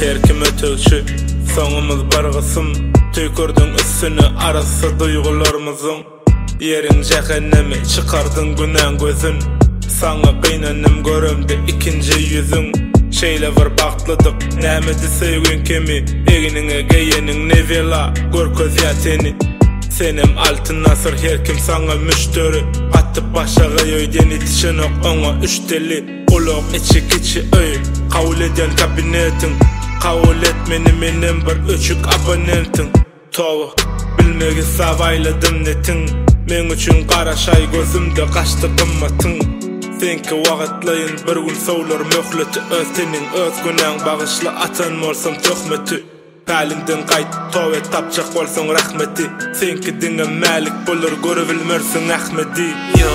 her kim ötökçü, soňumyz bargysym. Tüýkürdüň üstüne arasa duýgularymyzyň. Ýeriň jehennemi çykardyň günen gözün. Saňa gynanyp göremdi ikinji ýüzüň. Şeýle bir bagtlydyk, nämedi söýgün kemi, eginiňe geýeniň nevela, görköz ýateni. Senem altyn nasır her kim saňa müşteri, atyp başaga ýöýden itişenok oňa üçdeli. Ulak içi öý, kabul eden kabinetiň, kabul etmeni menen bir öçük abonentiň. Towa, bilmegi sabayladım netiň, men üçin garaşay gözümde gaçdy gymmatyň. Senki wagtlaýyn bir gün sowlar möhleti, öz teniň öz günaň bagyşly atan bolsam töhmeti. Pälinden gaýt towa tapjak bolsaň rahmeti, senki diňe mälik bolar görebilmersiň Ahmedi.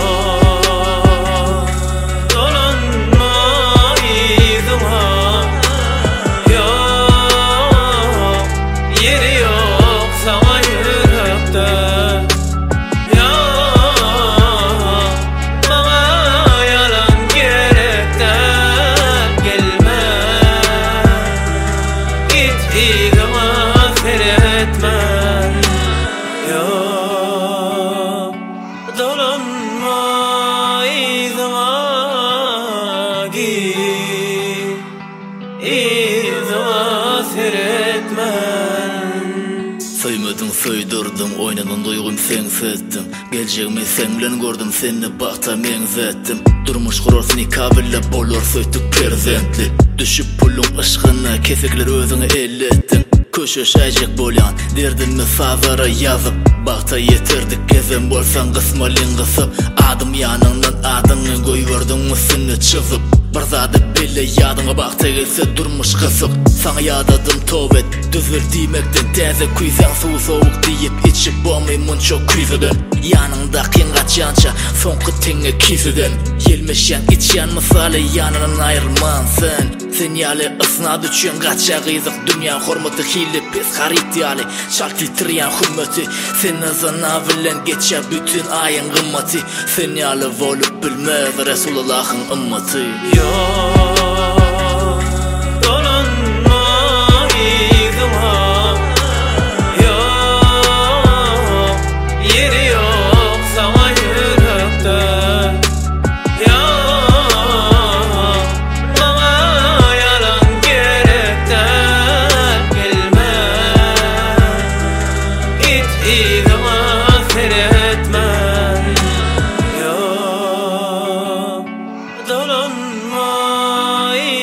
Söýmedim, söýdirdim, oynadan duýgum sen setdim. Geljegimi sen bilen gördüm, seni bakta men zetdim. Durmuş gurursun ikabille bolor söýtük perzentli. Düşüp pulun ışgına kesekler özüňe elletdim. Köşeş ajak bolyan, derdimni favara yazıp, bakta yetirdik gezen bolsan gysmalyn gysyp. Adım ýanyňdan adyňy goýberdiň üstüne çyzyp. Bir zady bile ýadyňa bakta gelse durmuş gysyk. Saňa ýadadım towet, düzül diýmekden täze kuýsan suw sowuk diýip içip bolmaýmyn çok küýseden. Ýanyňda kyngatjança soňky teňe kiseden. Ýelmeşýän içýän misaly ýanynyň aýrman sen. Sen ýaly ysnady üçin gaça gyzyk dünýä hormaty hili pes garyp ýaly şarty tirýän hürmeti. Sen azana bilen geçe bütün aýyň gymmaty. Sen ýaly bolup bilmez Resulullahyň ümmaty.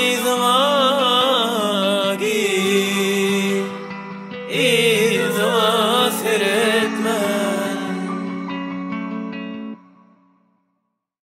Either